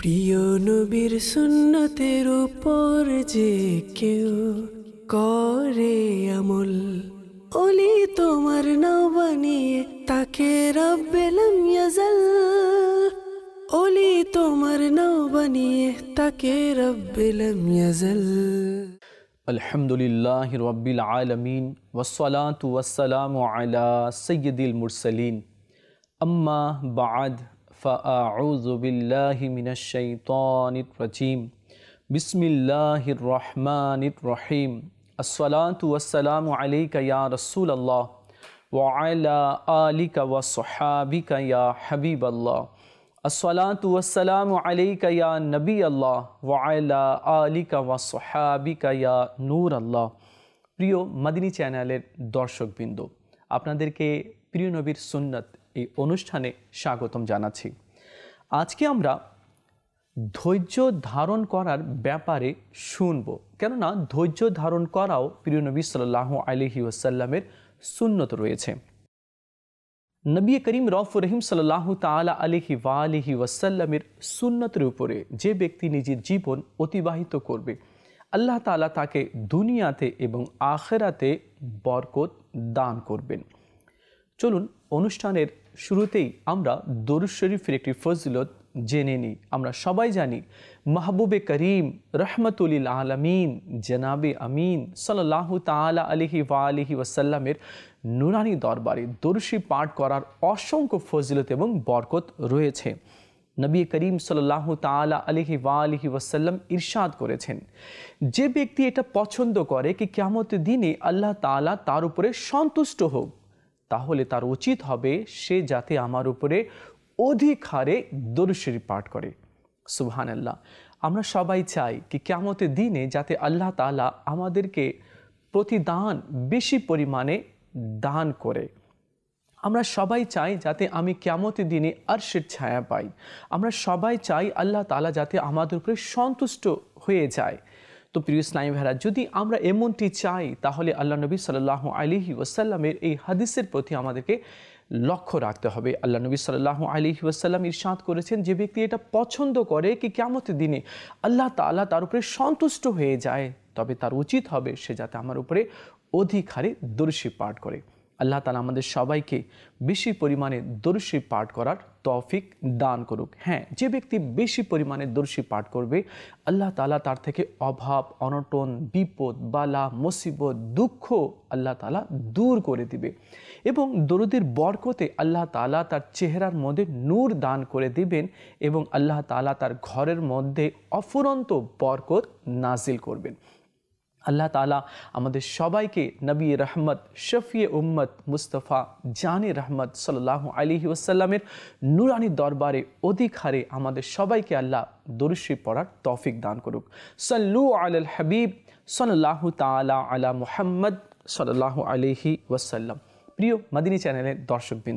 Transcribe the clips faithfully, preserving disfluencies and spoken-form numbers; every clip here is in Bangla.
প্রিয় নবীর সুন্নতের উপর যে কেউ করে আমল, ওলি তোমার নাও বানিয়ে তাকে রব্বেলাম ইয়াজাল। ওলি তোমার নাও বানিয়ে তাকে রব্বেলাম ইয়াজাল। আলহামদুলিল্লাহি রাব্বিল আলামিন ওয়াসসালাতু ওয়াসসালামু আলা সাইয়্যিদিল মুরসালিন। আম্মা বা'দ, ফাআউযু বিল্লাহি মিনাশ শাইতানির রাজীম। বিসমিল্লাহির রহমানির রহিম। আসসালাতু ওয়াসসালামু আলাইকা ইয়া রাসূলাল্লাহ ওয়া আলা আলিকা ওয়া সাহবিকা ইয়া হাবিবাল্লাহ। আসসালাতু ওয়াসসালামু আলাইকা ইয়া নবী আল্লাহ ওয়া আলা আলিকা ওয়া সাহবিকা ইয়া নূর আল্লাহ। প্রিয় মাদিনী চ্যানেলের দর্শকবৃন্দ, আপনাদেরকে প্রিয় নবীর সুন্নাত এই অনুষ্ঠানে স্বাগতম জানাচ্ছি। আজকে আমরা ধৈর্য ধারণ করার ব্যাপারে শুনব, কেননা ধৈর্য ধারণ করাও প্রিয় নবী সাল্লাল্লাহু আলাইহি ওয়াসাল্লামের সুন্নত রয়েছে। নবী করিম রউফুর রহিম সাল্লাল্লাহু তাআলা আলাইহি ওয়া আলিহি ওয়াসাল্লামের সুন্নতের উপরে যে ব্যক্তি নিজের জীবন অতিবাহিত করবে, আল্লাহ তাআলা তাকে দুনিয়াতে এবং আখিরাতে বরকত দান করবেন। চলুন অনুষ্ঠানের শুরুতেই আমরা দরুদ শরীফের একটি ফজিলত জেনে নিই। আমরা সবাই জানি মাহবুবে করিম রহমতুল লিল আলামিন জনাবে আমিন সাল্লাল্লাহু তাআলা আলাইহি ওয়া আলিহি ওয়াসাল্লামের নুরানি দরবারে দরুদ শরীফ পাঠ করার অসংখ্য ফজিলত এবং বরকত রয়েছে। নবী করিম সাল্লাল্লাহু তাআলা আলাইহি ওয়া আলিহি ওয়াসাল্লাম ইরশাদ করেছেন, যে ব্যক্তি এটা পছন্দ করে কি কিয়ামতের দিনে আল্লাহ তাআলা তার উপরে সন্তুষ্ট হোক, তাহলে তার উচিত হবে সে যাতে আমার উপরে অধিক হারে দরুদ শরীফ পাঠ করে। সুবহানাল্লাহ। আমরা সবাই চাই কি কিয়ামতের দিনে যাতে আল্লাহ তাআলা আমাদেরকে প্রতিদান বেশি পরিমাণে দান করে। আমরা সবাই চাই যাতে আমি কিয়ামতের দিনে আরশের ছায়া পাই। আমরা সবাই চাই আল্লাহ তাআলা যাতে আমাদের উপরে সন্তুষ্ট হয়ে যায়। তো প্রিয় ইসলামী ভাইরা, যদি আমরা এমনটি চাই তাহলে আল্লাহ নবী সাল্লাল্লাহু আলাইহি ওয়াসাল্লামের এই হাদিসের প্রতি আমাদেরকে লক্ষ্য রাখতে হবে। আল্লাহ নবী সাল্লাল্লাহু আলাইহি ওয়াসাল্লাম ইরশাদ করেছেন, যে ব্যক্তি এটা পছন্দ করে কি কিয়ামতের দিনে আল্লাহ তাআলা তার উপরে সন্তুষ্ট হয়ে যায়, তবে তার উচিত হবে সে যাতে আমার উপরে অধিক হারে দরুদ শরীফ পাঠ করে। আল্লাহ তাআলা আমাদের সবাইকে বেশি পরিমাণে দরুদ শরীফ পাঠ করার তৌফিক দান করুক। হ্যাঁ, যে ব্যক্তি বেশি পরিমাণে দরুদ শরীফ পাঠ করবে, আল্লাহ তাআলা তার থেকে অভাব, অনটন, বিপদ, বালা, মুসিবত, দুঃখ আল্লাহ তাআলা দূর করে দিবে এবং দরুদের বরকতে আল্লাহ তাআলা তার চেহারার মধ্যে নূর দান করে দিবেন এবং আল্লাহ তাআলা তার ঘরের মধ্যে অফুরন্ত বরকত নাজিল করবেন। আল্লাহ তাআলা আমাদের সবাইকে নবী রহমত শফিয়ে উম্মত মুস্তাফা জানে রহমত সাল্লাল্লাহু আলাইহি ওয়াসাল্লামের নুরানি দরবারে অধিক হারে আমাদের সবাইকে আল্লাহ দরুদ শরীফ পড়ার তৌফিক দান করুক। সাল্লু আলাল হাবিব সাল্লাল্লাহু তাআলা আলা মুহাম্মদ সাল্লাল্লাহু আলাইহি ওয়াসাল্লাম। প্রিয় মাদিনী চ্যানেলের দর্শকবৃন্দ,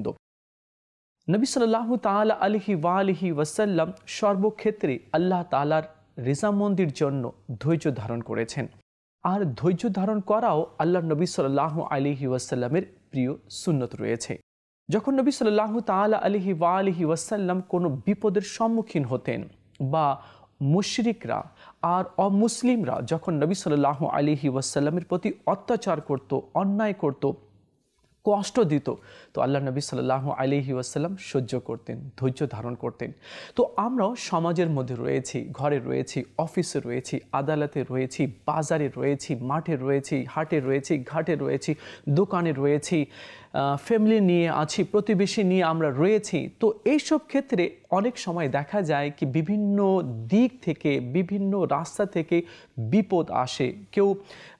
নবী সাল্লাল্লাহু তাআলা আলাইহি ওয়া আলিহি ওয়াসাল্লাম সর্বক্ষেত্রে আল্লাহ তাআলার রিজামন্দির জন্য ধৈর্য ধারণ করেছেন। আর ধৈর্য ধারণ করাও আল্লাহ নবী সাল্লাল্লাহু আলাইহি ওয়াসাল্লামের প্রিয় সুন্নত রয়েছে। যখন নবী সাল্লাল্লাহু তাআলা আলাইহি ওয়া আলিহি ওয়াসাল্লাম কোনো বিপদের সম্মুখীন হতেন বা মুশরিকরা আর অমুসলিমরা যখন নবী সাল্লাল্লাহু আলাইহি ওয়াসাল্লামের প্রতি অত্যাচার করত, অন্যায় করত, কষ্ট দিত, তো আল্লাহ নবী সাল্লাল্লাহু আলাইহি ওয়াসাল্লাম সহ্য করতেন, ধৈর্য ধারণ করতেন। তো আমরাও সমাজের মধ্যে রয়েছি, ঘরে রয়েছি, অফিসে রয়েছি, আদালতে রয়েছি, বাজারে রয়েছি, মাঠে রয়েছি, হাটে রয়েছি, ঘাটে রয়েছি, দোকানে রয়েছি, ফ্যামিলি নিয়ে আছি, প্রতিবেশী নিয়ে আমরা রয়েছি। তো এইসব ক্ষেত্রে অনেক সময় দেখা যায় কি বিভিন্ন দিক থেকে, বিভিন্ন রাস্তা থেকে বিপদ আসে। কেউ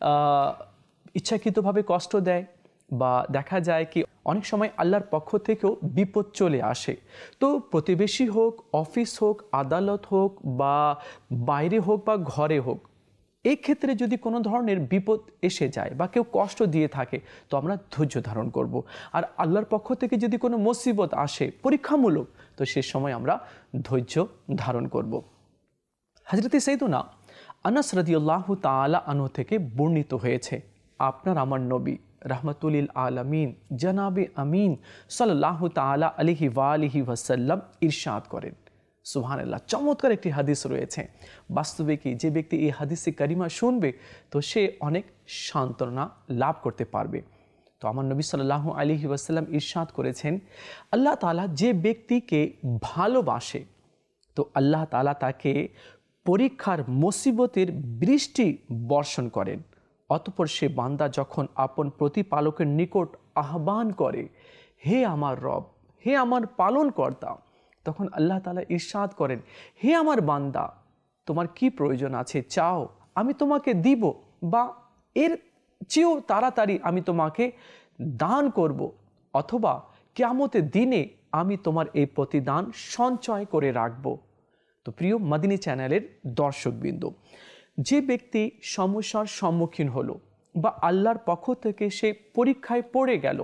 ইচ্ছাকৃতভাবে কষ্ট দেয় বা দেখা যায় কি অনেক সময় আল্লাহর পক্ষ থেকেও বিপদ চলে আসে। তো প্রতিবেশী হোক, অফিস হোক, আদালত হোক বা বাইরে হোক বা ঘরে হোক, এই ক্ষেত্রে যদি কোনো ধরনের বিপদ এসে যায় বা কেউ কষ্ট দিয়ে থাকে, তো আমরা ধৈর্য ধারণ করব। আর আল্লাহর পক্ষ থেকে যদি কোনো মুসিবত আসে পরীক্ষামূলক, তো সে সময় আমরা ধৈর্য ধারণ করব। হযরতে সাইয়্যিদুনা আনাস রাদিয়াল্লাহু তাআলা আনহু থেকে বর্ণিত হয়েছে, আপনার আমার নবী রহমতুল লিল আলামিন জনাবে আমিন সাল্লাল্লাহু তাআলা আলাইহি ওয়া আলিহি ওয়াসাল্লাম ইরশাদ করেন, সুবহানাল্লাহ, চমৎকার একটি হাদিস রয়েছে। বাস্তবে কি যে ব্যক্তি এই হাদিসে কারিমা শুনবে তো সে অনেক সান্ত্বনা লাভ করতে পারবে। তো আমার নবী সাল্লাল্লাহু আলাইহি ওয়াসাল্লাম ইরশাদ করেছেন, আল্লাহ তাআলা যে ব্যক্তিকে ভালোবাসে তো আল্লাহ তাআলা তাকে পরীক্ষার মুসিবতের বৃষ্টি বর্ষণ করেন। অতঃপর সে বান্দা যখন আপন প্রতিপালকের নিকট আহ্বান করে, হে আমার রব, হে আমার পালনকর্তা, তখন আল্লাহ তাআলা ইরশাদ করেন, হে আমার বান্দা, তোমার কি প্রয়োজন আছে চাও, আমি তোমাকে দিব, বা এর চেয়েও তাড়াতাড়ি আমি তোমাকে দান করব, অথবা কিয়ামতের দিনে আমি তোমার এই প্রতিদান সঞ্চয় করে রাখব। তো প্রিয় মাদিনী চ্যানেলের দর্শকবৃন্দ, যে ব্যক্তি সমস্যার সম্মুখীন হলো বা আল্লাহর পক্ষ থেকে সে পরীক্ষায় পড়ে গেল,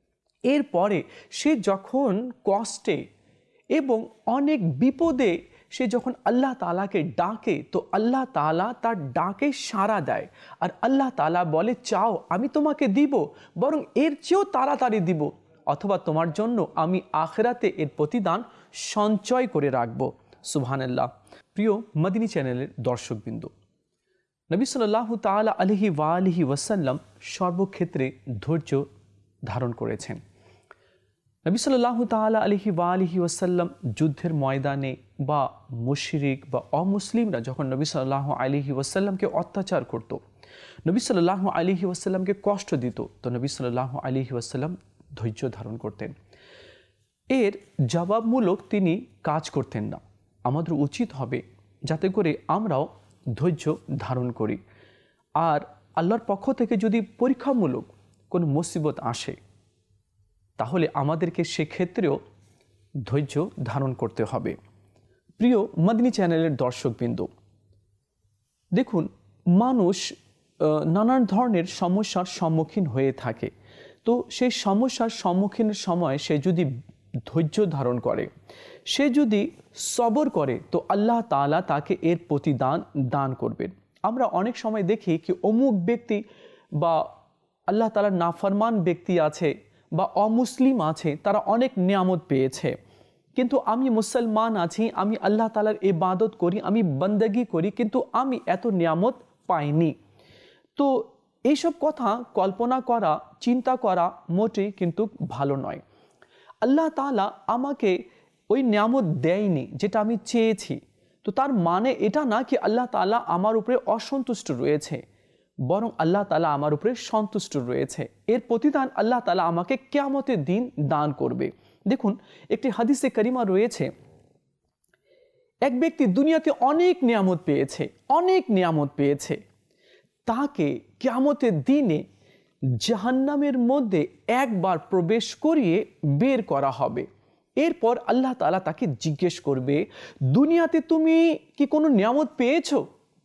এরপরে সে যখন কষ্টে এবং অনেক বিপদে সে যখন আল্লাহ তাআলাকে ডাকে তো আল্লাহ তাআলা তার ডাকে সাড়া দেয়। আর আল্লাহ তাআলা বলে, চাও আমি তোমাকে দিব, বরং এর চেয়েও তাড়াতাড়ি দিব, অথবা তোমার জন্য আমি আখিরাতে এর প্রতিদান সঞ্চয় করে রাখব। সুবহানাল্লাহ। প্রিয় মাদিনী চ্যানেলের দর্শকবৃন্দ, নবী সাল্লাল্লাহু তাআলা আলাইহি ওয়া আলিহি ওয়াসাল্লাম সর্বক্ষেত্রে ধৈর্য ধারণ করেছেন। নবী সাল্লাল্লাহু তাআলা আলাইহি ওয়া আলিহি ওয়াসাল্লাম যুদ্ধের ময়দানে বা মুশরিক বা অমুসলিমরা যখন নবী সাল্লাল্লাহু আলাইহি ওয়াসাল্লামকে অত্যাচার করত, নবী সাল্লাল্লাহু আলাইহি ওয়াসাল্লামকে কষ্ট দিত, তো নবী সাল্লাল্লাহু আলাইহি ওয়াসাল্লাম ধৈর্য ধারণ করতেন। এর জবাবমূলক তিনি কাজ করতেন না। আমাদের উচিত হবে যাতে করে আমরাও ধৈর্য ধারণ করি। আর আল্লাহর পক্ষ থেকে যদি পরীক্ষামূলক কোনো মুসিবত আসে তাহলে আমাদেরকে সেক্ষেত্রেও ধৈর্য ধারণ করতে হবে। প্রিয় মাদিনী চ্যানেলের দর্শকবৃন্দ, দেখুন, মানুষ নানান ধরনের সমস্যার সম্মুখীন হয়ে থাকে। তো সেই সমস্যার সম্মুখীনের সময় সে যদি ধৈর্য ধারণ করে, সে যদি সবর করে, তো আল্লাহ তাআলা তাকে এর প্রতিদান দান করবেন। আমরা অনেক সময় দেখি কি অমুক ব্যক্তি বা আল্লাহ তাআলার নাফরমান ব্যক্তি আছে বা অমুসলিম আছে, তারা অনেক নিয়ামত পেয়েছে, কিন্তু আমি মুসলমান আছি, আমি আল্লাহ তাআলার ইবাদত করি, আমি বন্দেগি করি, কিন্তু আমি এত নিয়ামত পাইনি। তো এইসব কথা কল্পনা করা, চিন্তা করা মোটেই কিন্তু ভালো নয়। আল্লাহ তাআলা আমাকে ওই নিয়ামত দেয়নি যেটা আমি চেয়েছি, তো তার মানে এটা না কি আল্লাহ তাআলা আমার উপরে অসন্তুষ্ট রয়েছে, বরং আল্লাহ তাআলা আমার উপরে সন্তুষ্ট রয়েছে। এর প্রতিদান আল্লাহ তাআলা আমাকে কিয়ামতের দিন দান করবে। দেখুন, একটি হাদিসে কারিমা রয়েছে, এক ব্যক্তি দুনিয়াতে অনেক নিয়ামত পেয়েছে, অনেক নিয়ামত পেয়েছে, তাকে কিয়ামতের দিনে জাহান্নামের মধ্যে একবার প্রবেশ করিয়ে বের করা হবে। এরপর আল্লাহ তাআলা তাকে জিজ্ঞেস করবে, দুনিয়াতে তুমি কি কোনো নিয়ামত পেয়েছো?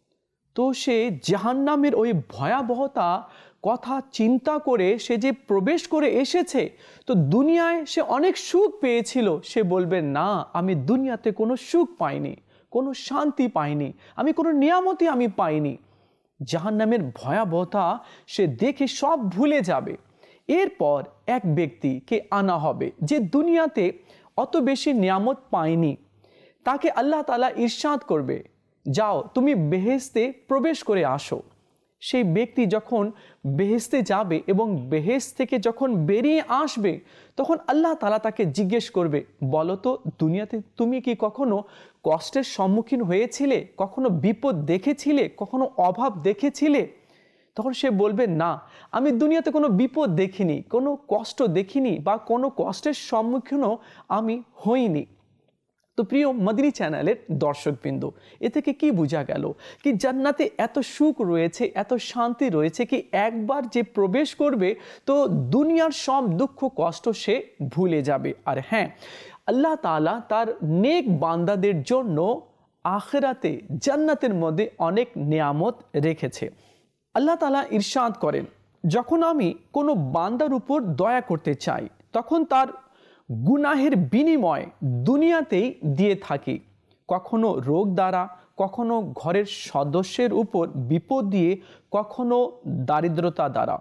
তো সে জাহান্নামের ওই ভয়াবহতা কথা চিন্তা করে সে যে প্রবেশ করে এসেছে, তো দুনিয়ায় সে অনেক সুখ পেয়েছিল, সে বলবে, না, আমি দুনিয়াতে কোনো সুখ পাইনি, কোনো শান্তি পাইনি, আমি কোনো নিয়ামতই আমি পাইনি। জাহান্নামের ভয়াবহতা সে দেখে সব ভুলে যাবে। এরপর এক ব্যক্তিকে আনা হবে যে দুনিয়াতে অত বেশি নিয়ামত পায়নি, তাকে আল্লাহ তাআলা ইরশাদ করবে, যাও তুমি বেহেশতে প্রবেশ করে আসো। সেই ব্যক্তি যখন বেহেশতে যাবে এবং বেহেশত থেকে যখন বেরিয়ে আসবে, তখন আল্লাহ তাআলা তাকে জিজ্ঞেস করবে, বলো তো দুনিয়াতে তুমি কি কখনো কষ্টের সম্মুখীন হয়েছিলে, কখনো বিপদ দেখেছিলে, কখনো অভাব দেখেছিলে? তখন সে বলবে, না, আমি দুনিয়াতে কোনো বিপদ দেখিনি, কোনো কষ্ট দেখিনি, বা কোনো কষ্টের সম্মুখীনও আমি হইনি। তো প্রিয় মাদিনী চ্যানেলের দর্শকবৃন্দ, এ থেকে কি বোঝা গেল কি জান্নাতে এত সুখ রয়েছে, এত শান্তি রয়েছে কি একবার যে প্রবেশ করবে তো দুনিয়ার সব দুঃখ কষ্ট সে ভুলে যাবে। আর হ্যাঁ, আল্লাহ তাআলা তার নেক বান্দাদের জন্য আখিরাতে জান্নাতের মধ্যে অনেক নিয়ামত রেখেছে। আল্লাহ তাআলা ইরশাদ করেন, যখন আমি কোনো বান্দার উপর দয়া করতে চাই তখন তার গুনাহের বিনিময় দুনিয়াতেই দিয়ে থাকি, কখনো রোগ দ্বারা, কখনো ঘরের সদস্যের উপর বিপদ দিয়ে, কখনো দারিদ্রতা দ্বারা।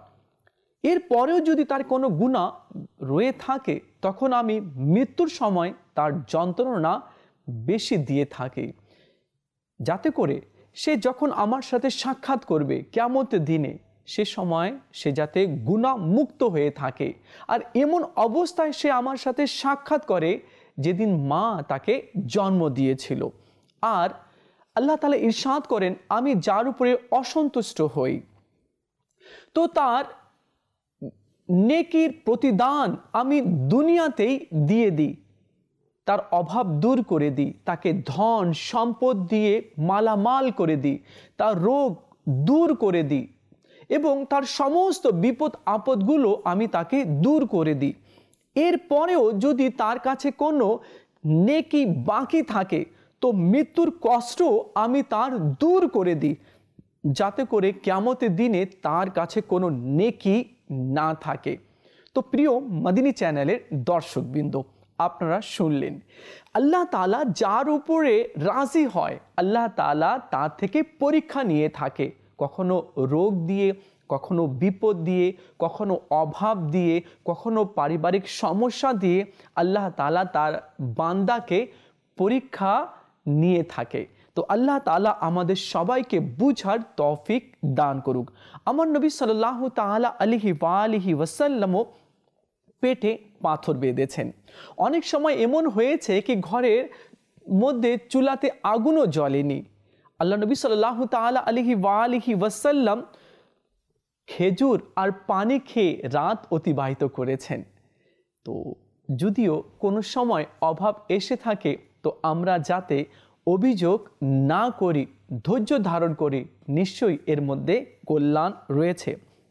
এরপরেও যদি তার কোনো গুনাহ রয়ে থাকে তখন আমি মৃত্যুর সময় তার যন্ত্রণা বেশি দিয়ে থাকি, যাতে করে সে যখন আমার সাথে সাক্ষাৎ করবে কিয়ামতের দিনে সে সময় সে যাতে গুনাহ মুক্ত হয়ে থাকে। আর এমন অবস্থায় সে আমার সাথে সাক্ষাৎ করে যেদিন মা তাকে জন্ম দিয়েছিল। আর আল্লাহ তাআলা ইরশাদ করেন, আমি যার উপরে অসন্তুষ্ট হই তো তার নেকির প্রতিদান আমি দুনিয়াতেই দিয়ে দিই, তার অভাব দূর করে দিই, তাকে ধন সম্পদ দিয়ে মালামাল করে দিই, তার রোগ দূর করে দিই এবং তার সমস্ত বিপদ আপদগুলো আমি তাকে দূর করে দিই। এরপরেও যদি তার কাছে কোনো নেকি বাকি থাকে তো মৃত্যুর কষ্ট আমি তার দূর করে দিই, যাতে করে কিয়ামতের দিনে তার কাছে কোনো নেকি না থাকে। তো প্রিয় মদিনী চ্যানেলের দর্শকবৃন্দ, আপনারা শুনলেন আল্লাহ তাআলা যার উপরে রাজি হয় আল্লাহ তাআলা তার থেকে পরীক্ষা নিয়ে থাকে, কখনো রোগ দিয়ে, কখনো বিপদ দিয়ে, কখনো অভাব দিয়ে, কখনো পারিবারিক সমস্যা দিয়ে আল্লাহ তাআলা তার বান্দাকে পরীক্ষা নিয়ে থাকে। তো আল্লাহ তাআলা আমাদের সবাইকে বুঝার তৌফিক দান করুক। আমার নবী সাল্লাল্লাহু তাআলা আলাইহি ওয়া আলিহি ওয়াসাল্লামও পেটে পাথর বেঁধেছেন। অনেক সময় এমন হয়েছে কি ঘরের মধ্যে চুলাতে আগুনও জ্বলেনি, আল্লাহ নবী সাল্লাল্লাহু তাআলা আলাইহি ওয়া আলিহি ওয়াসাল্লাম খেজুর আর পানি খেয়ে রাত অতিবাহিত করেছেন। তো যদিও কোনো সময় অভাব এসে থাকে তো আমরা যাতে অভিযোগ না করি, ধৈর্য ধারণ করি, নিশ্চয়ই এর মধ্যে কল্যাণ রয়েছে।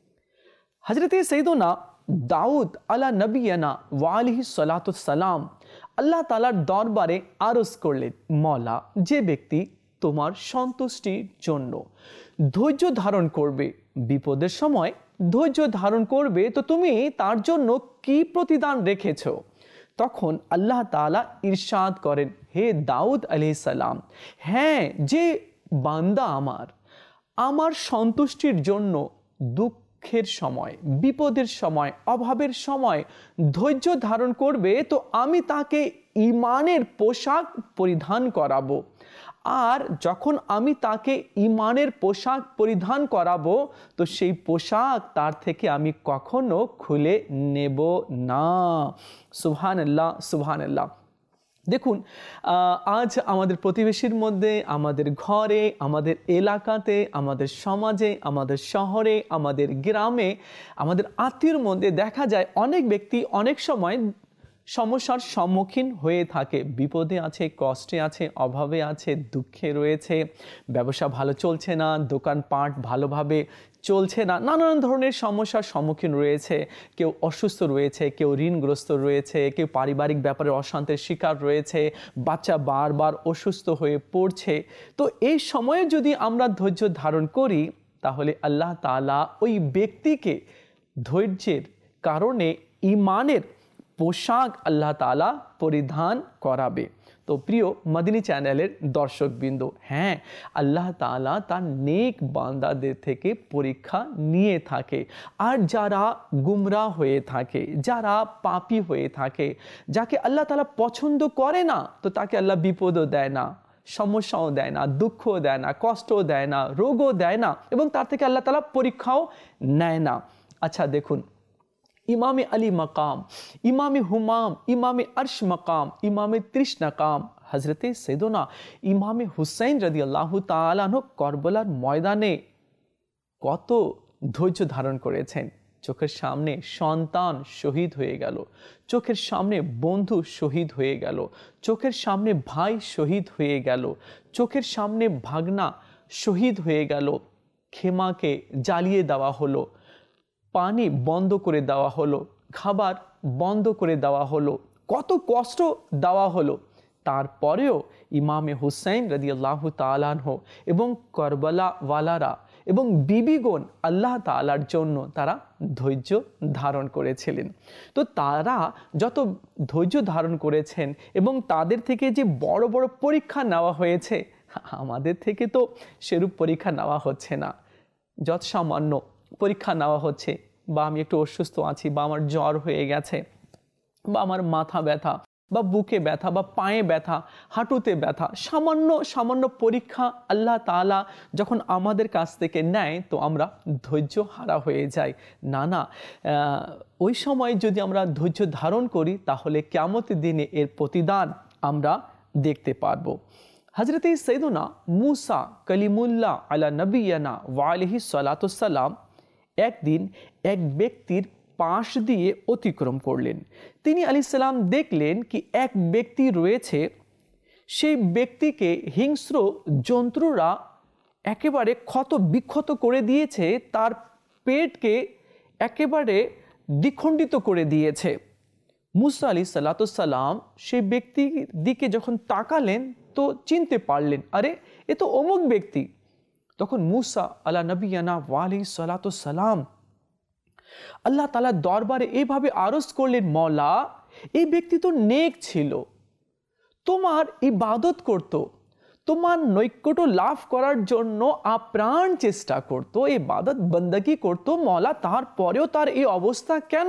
হযরতে সাইয়্যিদুনা দাউদ আলা নবিয়ানা ওয়া আলাইহিস সালাতুস সালাম আল্লাহ তাআলার দরবারে আরজ করলেন, মওলা, যে ব্যক্তি তোমার সন্তুষ্টির জন্য ধৈর্য ধারণ করবে, বিপদের সময় ধৈর্য ধারণ করবে, তো তুমি তার জন্য কি প্রতিদান রেখেছ? তখন আল্লাহ তাআলা ইরশাদ করেন, হে দাউদ আলাইহিস সালাম, হ্যাঁ, যে বান্দা আমার আমার সন্তুষ্টির জন্য দুঃখের সময়, বিপদের সময়, অভাবের সময় ধৈর্য ধারণ করবে তো আমি তাকে ঈমানের পোশাক পরিধান করাবো। আর যখন আমি তাকে ঈমানের পোশাক পরিধান করাবো তো সেই পোশাক তার থেকে আমি কখনো খুলে নেব না। সুবহানাল্লাহ, সুবহানাল্লাহ। দেখুন, আজ আমাদের প্রতিবেশীর মধ্যে, আমাদের ঘরে, আমাদের এলাকাতে, আমাদের সমাজে, আমাদের শহরে, আমাদের গ্রামে, আমাদের আত্মীয়র মধ্যে দেখা যায় অনেক ব্যক্তি অনেক সময় সমস্যার সম্মুখীন হয়ে থাকে, বিপদে আছে, কষ্টে আছে, অভাবে আছে, দুঃখে রয়েছে, ব্যবসা ভালো চলছে না, দোকানপাট ভালোভাবে চলছে না, নানান ধরনের সমস্যার সম্মুখীন রয়েছে, কেউ অসুস্থ রয়েছে, কেউ ঋণগ্রস্ত রয়েছে, কেউ পারিবারিক ব্যাপারে অশান্তির শিকার রয়েছে, বাচ্চা বারবার অসুস্থ হয়ে পড়ছে। তো এই সময়ে যদি আমরা ধৈর্য ধারণ করি তাহলে আল্লাহ তাআলা ওই ব্যক্তিকে ধৈর্যের কারণে ঈমানের পোশাক আল্লাহ তাআলা পরিধান করাবে। তো প্রিয় মদিনী চ্যানেলের দর্শকবৃন্দ, হ্যাঁ, আল্লাহ তাআলা তার নেক বান্দাদের থেকে পরীক্ষা নিয়ে থাকে। আর যারা গুমরাহ হয়ে থাকে, যারা পাপী হয়ে থাকে, যাকে আল্লাহ তাআলা পছন্দ করে না, তো তাকে আল্লাহ বিপদও দেয় না, সমস্যাও দেয় না, দুঃখও দেয় না, কষ্টও দেয় না, রোগও দেয় না, এবং তার থেকে আল্লাহ তাআলা পরীক্ষাও নেয় না। আচ্ছা দেখুন, ইমামে আলী মাকাম, ইমামে হুমাম, ইমামে আরশ মাকাম, ইমামে তৃষ্ণাকাম হজরতে সৈয়দনা ইমামে হুসাইন রাদিয়াল্লাহু তাআলা আনহু কারবালার ময়দানে কত ধৈর্য ধারণ করেছেন। চোখের সামনে সন্তান শহীদ হয়ে গেল, চোখের সামনে বন্ধু শহীদ হয়ে গেল, চোখের সামনে ভাই শহীদ হয়ে গেল, চোখের সামনে ভাগনা শহীদ হয়ে গেল, খেমাকে জ্বালিয়ে দেওয়া হলো, পানি বন্ধ করে দেওয়া হলো, খাবার বন্ধ করে দেওয়া হলো, কত কষ্ট দেওয়া হলো। তারপরেও ইমামে হুসাইন রাদিয়াল্লাহু তাআলা আনহু এবং কারবালা ওয়ালারা এবং বিবিগণ আল্লাহ তাআলার জন্য তারা ধৈর্য ধারণ করেছিলেন। তো তারা যত ধৈর্য ধারণ করেছেন এবং তাদের থেকে যে বড় বড় পরীক্ষা নেওয়া হয়েছে, আমাদের থেকে তো সেরূপ পরীক্ষা নেওয়া হচ্ছে না। যত সামান্য পরীক্ষা নেওয়া হচ্ছে, বা আমি একটু অসুস্থ আছি, বা আমার জ্বর হয়ে গেছে, বা আমার মাথা ব্যথা, বা বুকে ব্যথা বা পায়ে ব্যথা, হাঁটুতে ব্যথা, সামান্য সামান্য পরীক্ষা আল্লাহ তাআলা যখন আমাদের কাছ থেকে নেয় তো আমরা ধৈর্য হারা হয়ে যাই। না না, ওই সময় যদি আমরা ধৈর্য ধারণ করি তাহলে কিয়ামতের দিনে এর প্রতিদান আমরা দেখতে পারবো। হযরত সৈয়দনা মুসা কলিমুল্লাহ আলা নবিয়ানা ওয়া আলাইহি সালাতুস সালাম একদিন এক ব্যক্তির পাশ দিয়ে অতিক্রম করলেন। তিনি আলাইহিস সালাম দেখলেন কি এক ব্যক্তি রয়েছে, সেই ব্যক্তিকে হিংস্র জন্তুরা একেবারে ক্ষত বিক্ষত করে দিয়েছে, তার পেটকে একেবারে দ্বিখণ্ডিত করে দিয়েছে। মুসা আলাইহিস সালাতুস সালাম সেই ব্যক্তির দিকে যখন তাকালেন তো চিনতে পারলেন, আরে এ তো অমুক ব্যক্তি। তখন মুসা আলা নবিয়ানা ওয়া আলাইহিস সালাতুস সালাম আল্লাহ তাআলার দরবারে এইভাবে আরজ করলেন, মওলা এই ব্যক্তি তো নেক ছিল, তোমার ইবাদত করত, তোমার নৈকট্য লাভ করার জন্য আপ্রাণ চেষ্টা করত, ইবাদত বندگی করত, মওলা তারপরেও তার এই অবস্থা কেন?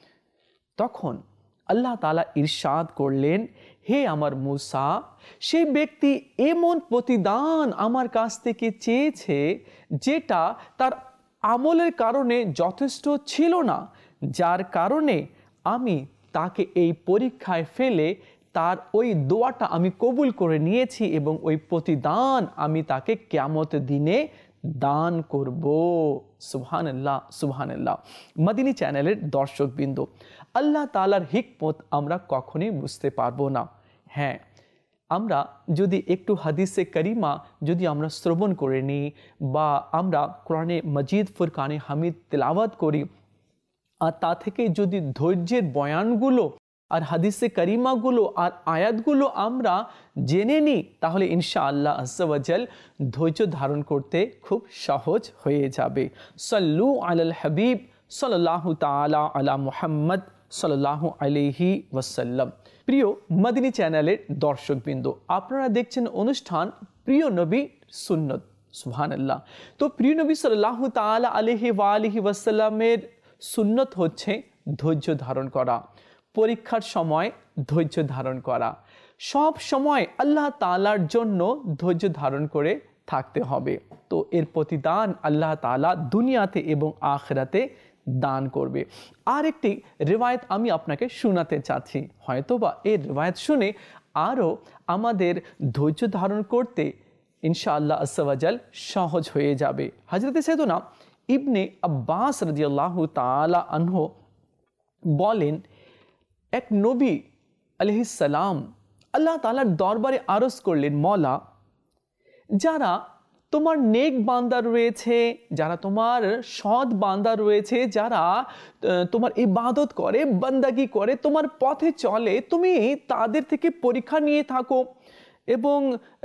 তখন আল্লাহ তাআলা ইরশাদ করলেন, হে আমার মুসা, সেই ব্যক্তি এমন প্রতিদান আমার কাছ থেকে চেয়েছে যেটা তার আমলের কারণে যথেষ্ট ছিল না, যার কারণে আমি তাকে এই পরীক্ষায় ফেলে তার ওই দোয়াটা আমি কবুল করে নিয়েছি এবং ওই প্রতিদান আমি তাকে কিয়ামতের দিনে দান করব। সুবহানাল্লাহ, সুবহানাল্লাহ। মদিনী চ্যানেলের দর্শকবৃন্দ, আল্লাহ তাআলার হিকমত আমরা কখনোই বুঝতে পারবো না। হ্যাঁ, আমরা যদি একটু হাদিসে করিমা যদি আমরা শ্রবণ করে নিই বা আমরা কোরআনে মজিদ ফুরকানে হামিদ তেলাওয়াত করি আর তা থেকে যদি ধৈর্যের বয়ানগুলো আর হাদিসে করিমাগুলো আর আয়াতগুলো আমরা জেনে নিই তাহলে ইনশাআল্লাহ আজ্জা ওয়া জাল ধৈর্য ধারণ করতে খুব সহজ হয়ে যাবে। সাল্লু আলাল হাবিব সাল্লাল্লাহু তাআলা আলা মুহাম্মদ সাল্লাল্লাহু আলাইহি ওয়াসাল্লাম। প্রিয় মদিনী চ্যানেলের দর্শকবৃন্দ, আপনারা দেখছেন অনুষ্ঠান প্রিয় নবী সুন্নত। সুবহানাল্লাহ। তো প্রিয় নবী সাল্লাল্লাহু তাআলা আলাইহি ওয়া আলিহি ওয়াসাল্লামের সুন্নত হচ্ছে ধৈর্য ধারণ করা, পরীক্ষার সময় ধৈর্য ধারণ করা, সব সময় আল্লাহ তাআলার জন্য ধৈর্য ধারণ করে থাকতে হবে। তো এর প্রতিদান আল্লাহ তাআলা দুনিয়াতে এবং আখিরাতে দান করবে। আর একটি রিওয়ায়াত আমি আপনাকে শোনাতে চাচ্ছি, হয়তোবা এই রিওয়ায়াত শুনে আরও আমাদের ধৈর্য ধারণ করতে ইনশাআল্লাহ আজ্জা ওয়া জাল সহজ হয়ে যাবে। হযরত সাইয়েদনা ইবনে আব্বাস রাদিয়াল্লাহু তাআলা আনহু বলেন, এক নবী আলাইহিস সালাম আল্লাহ তাআলার দরবারে আরজ করলেন, মওলা যারা তোমার নেক বান্দা রয়েছে, যারা তোমার সৎ বান্দা রয়েছে, যারা তোমার ইবাদত করে, বান্দাগি করে, তোমার পথে চলে, তুমি তাদের থেকে পরীক্ষা নিয়ে থাকো এবং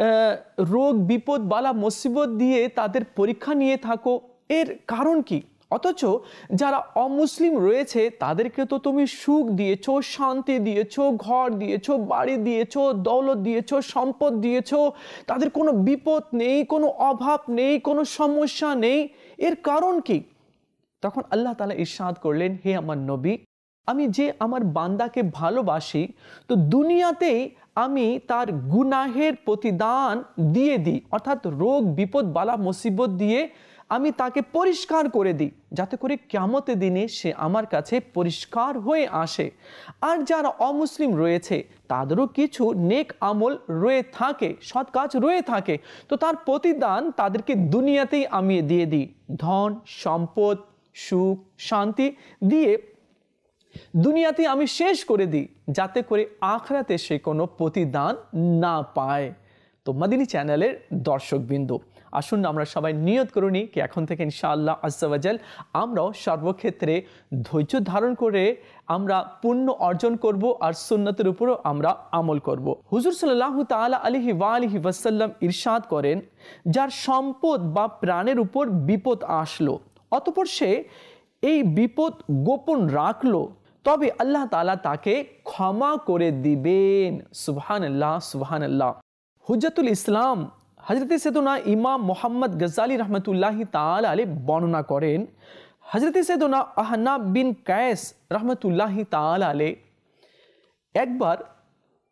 রোগ বিপদ বালা মুসিবত দিয়ে তাদের পরীক্ষা নিয়ে থাকো, এর কারণ কি? অথচ যারা অমুসলিম রয়েছে তাদেরকে তো তুমি সুখ দিয়েছো, শান্তি দিয়েছো, ঘর দিয়েছো, বাড়ি দিয়েছো, দৌলত দিয়েছো, সম্পদ দিয়েছো, তাদের কোনো বিপদ নেই, কোনো অভাব নেই, কোনো সমস্যা নেই, এর কারণ কি? তখন আল্লাহ তাআলা ইরশাদ করলেন, হে আমার নবী, আমি যে আমার বান্দাকে ভালোবাসি তো দুনিয়াতেই আমি তার গুনাহের প্রতিদান দিয়ে দিই, অর্থাৎ রোগ বিপদ বালা মুসিবত দিয়ে আমি তাকে পরিষ্কার করে দিই, যাতে করে কিয়ামতের দিনে সে আমার কাছে পরিষ্কার হয়ে আসে। আর যারা অমুসলিম রয়েছে তাদেরও কিছু নেক আমল রয়ে থাকে, সৎ কাজ রয়ে থাকে, তো তার প্রতিদান তাদেরকে দুনিয়াতেই আমি দিয়ে দিই, ধন সম্পদ সুখ শান্তি দিয়ে দুনিয়াতে আমি শেষ করে দিই, যাতে করে আখিরাতে সে কোনো প্রতিদান না পায়। তো মদিনী চ্যানেলের দর্শকবৃন্দ, আসুন আমরা সবাই নিয়ত করে নিই কি এখন থেকে ইনশাআল্লাহ আজ্জা ওয়া জাল আমরাও সর্বক্ষেত্রে ধৈর্য ধারণ করে আমরা পুণ্য অর্জন করব আর সুন্নতের উপরও আমরা আমল করব। হুজুর সাল্লাল্লাহু তাআলা আলাইহি ওয়া আলিহি ওয়াসাল্লাম ইরশাদ করেন, যার সম্পদ বা প্রাণের উপর বিপদ আসলো অতঃপর সে এই বিপদ গোপন রাখলো, তবে আল্লাহ তাআলা তাকে ক্ষমা করে দিবেন। সুবহানাল্লাহ, সুবহানাল্লাহ। হুজ্জাতুল ইসলাম হযরত সাইয়েদনা ইমাম মুহাম্মদ গজ্জালি রহমতুল্লাহি তাআলা আলাইহি বর্ণনা করেন, হযরত সাইয়েদনা আহনাব বিন কায়েস রহমতুল্লাহি তাআলা আলাইহি একবার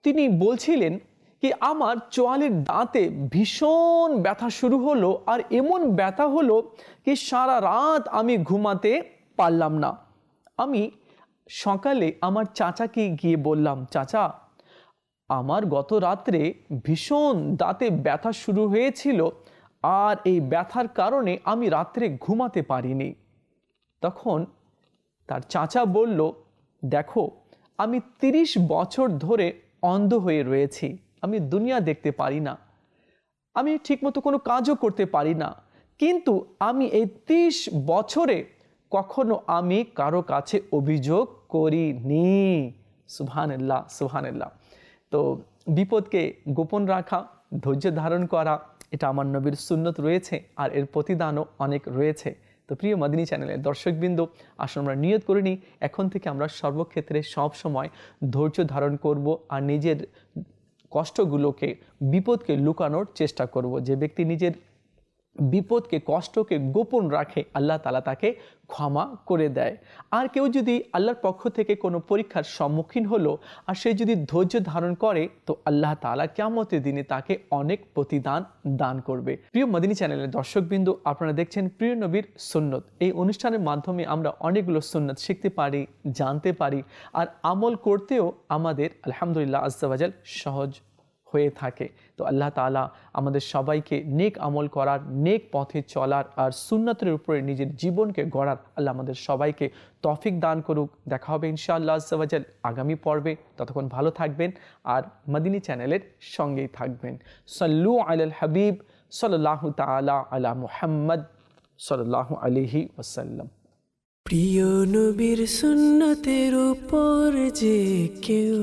তিনি বলছিলেন কি আমার চোয়ালের দাঁতে ভীষণ ব্যথা শুরু হলো, আর এমন ব্যথা হলো কি সারা রাত আমি ঘুমাতে পারলাম না। আমি সকালে আমার চাচাকে গিয়ে বললাম, চাচা আমার গত রাত্রে ভীষণ দাঁতে ব্যথা শুরু হয়েছিল, আর এই ব্যথার কারণে আমি রাত্রে ঘুমাতে পারিনি। তখন তার চাচা বলল, দেখো আমি তিরিশ বছর ধরে অন্ধ হয়ে রয়েছি, আমি দুনিয়া দেখতে পারি না, আমি ঠিকমতো কোনো কাজও করতে পারি না, কিন্তু আমি এই তিরিশ বছরে কখনো আমি কারো কাছে অভিযোগ করিনি। সুবহানাল্লাহ, সুবহানাল্লাহ। তো বিপদকে গোপন রাখা, ধৈর্য ধারণ করা, এটা আমার নবীর সুন্নত রয়েছে, আর এর প্রতিদানও অনেক রয়েছে। তো প্রিয় মাদিনী চ্যানেলের দর্শকবৃন্দ, আসলে আমরা নিয়ত করে নিই এখন থেকে আমরা সর্বক্ষেত্রে সব সময় ধৈর্য ধারণ করব, আর নিজের কষ্টগুলোকে, বিপদকে লুকানোর চেষ্টা করব। যে ব্যক্তি নিজের বিপদকে, কষ্টকে গোপন রাখে, আল্লাহ তাআলা তাকে ক্ষমা করে দেয়। আর কেউ যদি আল্লাহর পক্ষ থেকে কোনো পরীক্ষার সম্মুখীন হলো, আর সে যদি ধৈর্য ধারণ করে, তো আল্লাহ তাআলা কিয়ামতের দিনে তাকে অনেক প্রতিদান দান করবে। প্রিয় মাদিনী চ্যানেলের দর্শকবৃন্দ, আপনারা দেখছেন প্রিয় নবীর সুন্নত। এই অনুষ্ঠানের মাধ্যমে আমরা অনেকগুলো সুন্নত শিখতে পারি, জানতে পারি, আর আমল করতেও আমাদের আলহামদুলিল্লাহ আজ্জা ওয়া জাল সহজ হয়ে থাকে। তো আল্লাহ তাআলা আমাদের সবাইকে নেক আমল করার, নেক পথে চলার, আর সুন্নতের উপরে নিজের জীবনকে গড়ার আল্লাহ আমাদের সবাইকে তৌফিক দান করুক। দেখা হবে ইনশাআল্লাহ আজ্জা ওয়া জাল আগামী পর্বে। ততক্ষণ ভালো থাকবেন আর মাদিনী চ্যানেলের সঙ্গেই থাকবেন। সাল্লু আলাল হাবিব সাল্লাল্লাহু তাআলা আলা মুহাম্মদ সাল্লাল্লাহু আলাইহি ওয়াসাল্লাম। প্রিয় নবীর সুন্নতের উপর যে কেউ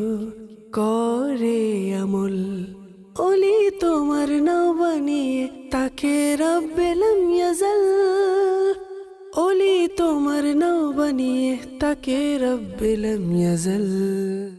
করে আমল, ওলি তোমার নাও বানিয়ে তাকে রব্বে লাম ইয়াজাল, ওলি তোমার নাও বানিয়ে তাকে রব্বে লাম ইয়াজাল।